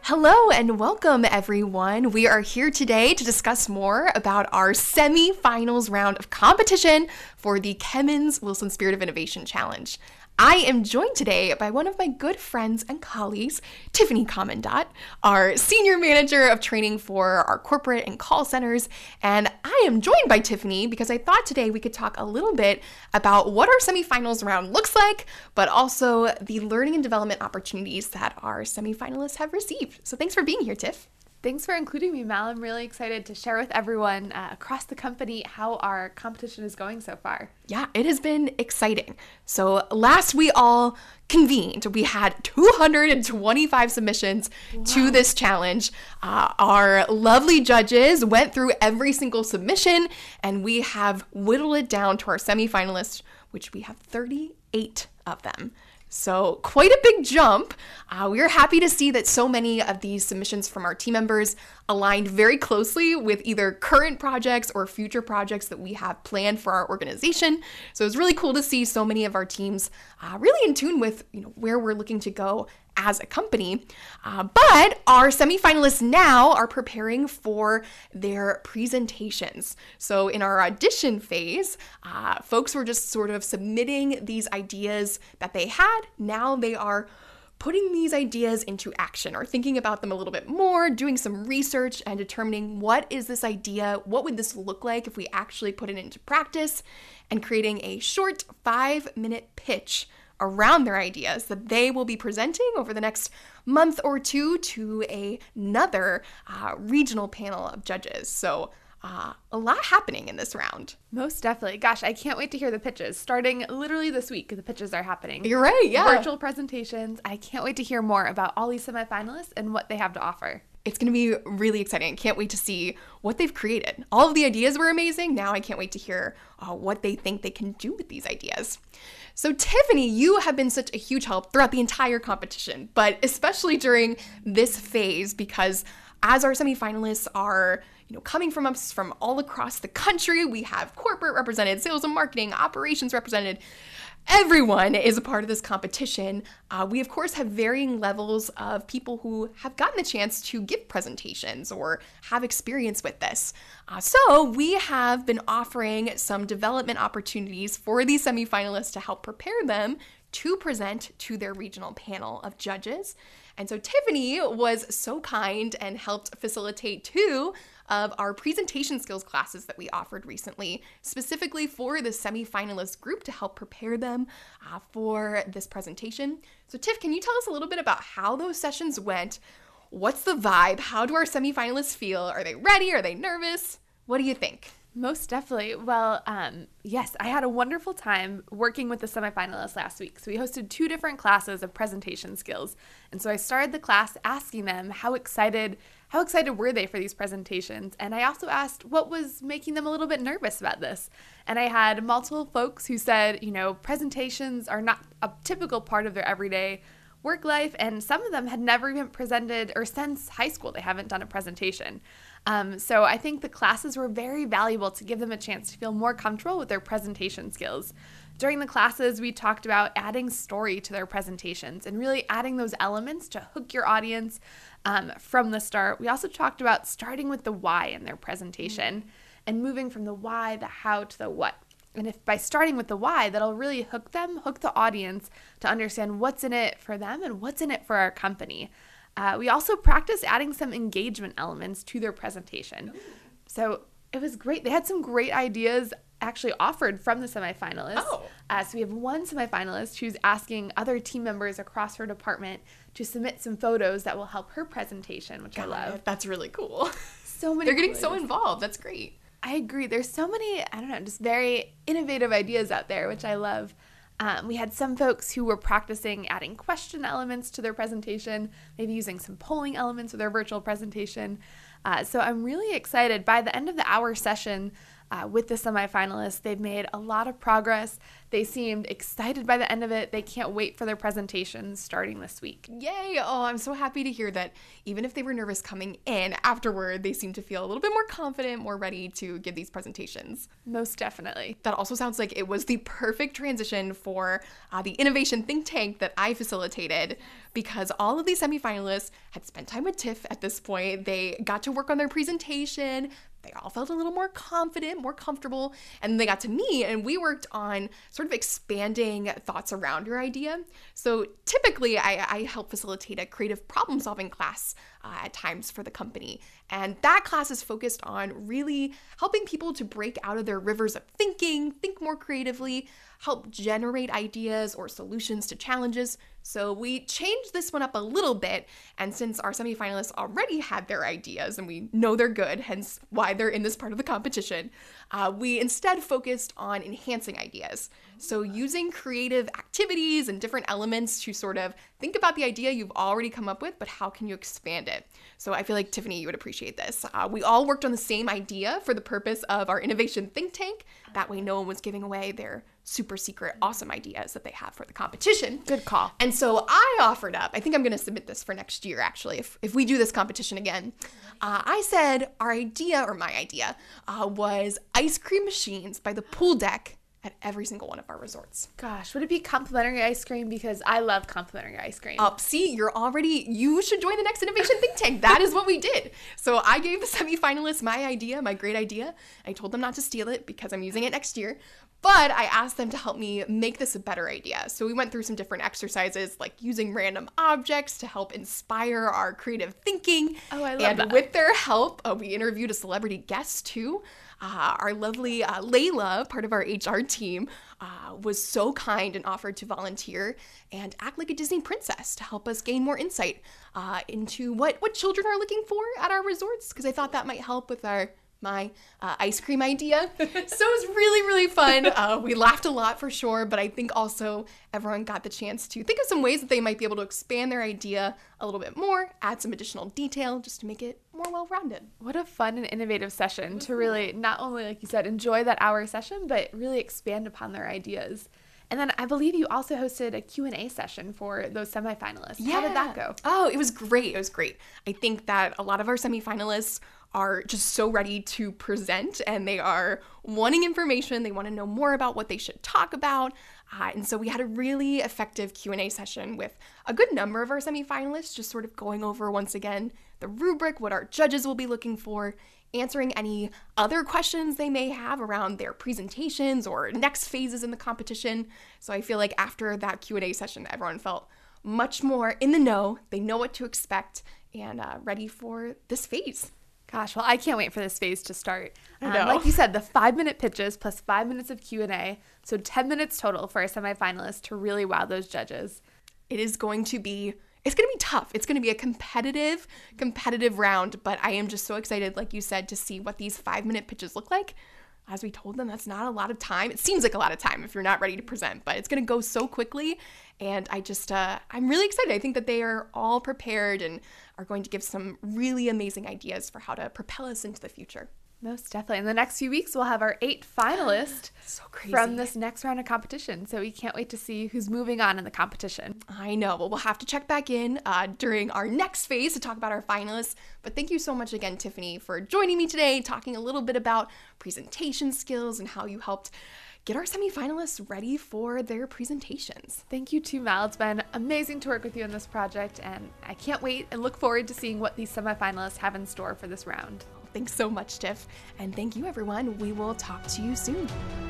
Hello and welcome, everyone. We are here today to discuss more about our semi-finals round of competition for the Kemmons Wilson Spirit of Innovation Challenge. I am joined today by one of my good friends and colleagues, Tiffany Commandant, our Senior Manager of Training for our corporate and call centers. And I am joined by Tiffany because I thought today we could talk a little bit about what our semifinals round looks like, but also the learning and development opportunities that our semifinalists have received. So thanks for being here, Tiff. Thanks for including me, Mal. I'm really excited to share with everyone across the company how our competition is going so far. Yeah, it has been exciting. So last we all convened, we had 225 submissions to this challenge. Our lovely judges went through every single submission, and we have whittled it down to our semifinalists, which we have 38 of them. So quite a big jump. We are happy to see that so many of these submissions from our team members aligned very closely with either current projects or future projects that we have planned for our organization. So it's really cool to see so many of our teams really in tune with where we're looking to go as a company. But our semifinalists now are preparing for their presentations. So in our audition phase, folks were just sort of submitting these ideas that they had. Now they are putting these ideas into action or thinking about them a little bit more, doing some research and determining what is this idea, what would this look like if we actually put it into practice, and creating a short 5-minute pitch around their ideas that they will be presenting over the next month or two to another regional panel of judges. So a lot happening in this round. Most definitely. Gosh, I can't wait to hear the pitches. Starting literally this week, the pitches are happening. You're right, yeah. Virtual presentations. I can't wait to hear more about all these semifinalists and what they have to offer. It's going to be really exciting. I can't wait to see what they've created. All of the ideas were amazing. Now I can't wait to hear what they think they can do with these ideas. So Tiffany, you have been such a huge help throughout the entire competition, but especially during this phase, because as our semifinalists are coming from us from all across the country, we have corporate represented, sales and marketing, operations represented. Everyone is a part of this competition. We, of course, have varying levels of people who have gotten the chance to give presentations or have experience with this. So we have been offering some development opportunities for these semifinalists to help prepare them to present to their regional panel of judges. And so Tiffany was so kind and helped facilitate 2 of our presentation skills classes that we offered recently, specifically for the semifinalist group to help prepare them for this presentation. So Tiff, can you tell us a little bit about how those sessions went? What's the vibe? How do our semifinalists feel? Are they ready? Are they nervous? What do you think? Most definitely. Well, yes, I had a wonderful time working with the semifinalists last week. So we hosted 2 different classes of presentation skills. And so I started the class asking them how excited were they for these presentations? And I also asked what was making them a little bit nervous about this. And I had multiple folks who said, presentations are not a typical part of their everyday work life, and some of them had never even presented, or since high school they haven't done a presentation. So I think the classes were very valuable to give them a chance to feel more comfortable with their presentation skills. During the classes, we talked about adding story to their presentations and really adding those elements to hook your audience from the start. We also talked about starting with the why in their presentation and moving from the why, the how, to the what. And if by starting with the why, that'll really hook the audience to understand what's in it for them and what's in it for our company. We also practiced adding some engagement elements to their presentation. So it was great. They had some great ideas actually offered from the semifinalists. So we have one semifinalist who's asking other team members across her department to submit some photos that will help her presentation, which I love. That's really cool. So many. They're getting so involved. That's great. I agree. There's so many, just very innovative ideas out there, which I love. We had some folks who were practicing adding question elements to their presentation, maybe using some polling elements of their virtual presentation. So I'm really excited. By the end of the hour session with the semifinalists, they've made a lot of progress. They seemed excited by the end of it. They can't wait for their presentations starting this week. Yay! Oh, I'm so happy to hear that even if they were nervous coming in, afterward, they seem to feel a little bit more confident, more ready to give these presentations. Most definitely. That also sounds like it was the perfect transition for the innovation think tank that I facilitated, because all of these semifinalists had spent time with Tiff at this point. They got to work on their presentation. They all felt a little more confident, more comfortable, and then they got to me and we worked on sort of expanding thoughts around your idea. So typically I help facilitate a creative problem solving class at times for the company. And that class is focused on really helping people to break out of their rivers of thinking, think more creatively, help generate ideas or solutions to challenges. So we changed this one up a little bit, and since our semifinalists already had their ideas and we know they're good, hence why they're in this part of the competition, we instead focused on enhancing ideas. So using creative activities and different elements to sort of think about the idea you've already come up with, but how can you expand it? So I feel like, Tiffany, you would appreciate this. We all worked on the same idea for the purpose of our innovation think tank. That way no one was giving away their super secret awesome ideas that they have for the competition. Good call. And so I offered up, I think I'm going to submit this for next year actually, if we do this competition again. I said our idea, or my idea, was ice cream machines by the pool deck at every single one of our resorts. Gosh, would it be complimentary ice cream? Because I love complimentary ice cream. See, you should join the next Innovation Think Tank. That is what we did. So I gave the semifinalists my idea, my great idea. I told them not to steal it because I'm using it next year. But I asked them to help me make this a better idea. So we went through some different exercises, like using random objects to help inspire our creative thinking. Oh, I love that. And with their help, we interviewed a celebrity guest too. Our lovely Layla, part of our HR team, was so kind and offered to volunteer and act like a Disney princess to help us gain more insight into what children are looking for at our resorts, because I thought that might help with my ice cream idea. So it was really, really fun. We laughed a lot for sure, but I think also everyone got the chance to think of some ways that they might be able to expand their idea a little bit more, add some additional detail just to make it more well-rounded. What a fun and innovative session to really not only, like you said, enjoy that hour session, but really expand upon their ideas. And then I believe you also hosted a Q&A session for those semifinalists. Yeah. How did that go? Oh, it was great. It was great. I think that a lot of our semifinalists are just so ready to present, and they are wanting information. They want to know more about what they should talk about. And so we had a really effective Q&A session with a good number of our semifinalists, just sort of going over once again the rubric, what our judges will be looking for, answering any other questions they may have around their presentations or next phases in the competition. So I feel like after that Q&A session, everyone felt much more in the know. They know what to expect and ready for this phase. Gosh, well, I can't wait for this phase to start. I know. Like you said, the 5-minute pitches plus 5 minutes of Q&A, so 10 minutes total for our semifinalists to really wow those judges. It's going to be tough. It's going to be a competitive round, but I am just so excited, like you said, to see what these 5-minute pitches look like. As we told them, that's not a lot of time. It seems like a lot of time if you're not ready to present, but it's going to go so quickly. And I'm really excited. I think that they are all prepared and are going to give some really amazing ideas for how to propel us into the future. Most definitely. In the next few weeks, we'll have our 8 finalists So crazy. from this next round of competition. So we can't wait to see who's moving on in the competition. I know. Well, we'll have to check back in during our next phase to talk about our finalists. But thank you so much again, Tiffany, for joining me today, talking a little bit about presentation skills and how you helped get our semifinalists ready for their presentations. Thank you too, Mal. It's been amazing to work with you on this project, and I can't wait and look forward to seeing what these semifinalists have in store for this round. Thanks so much, Tiff. And thank you, everyone. We will talk to you soon.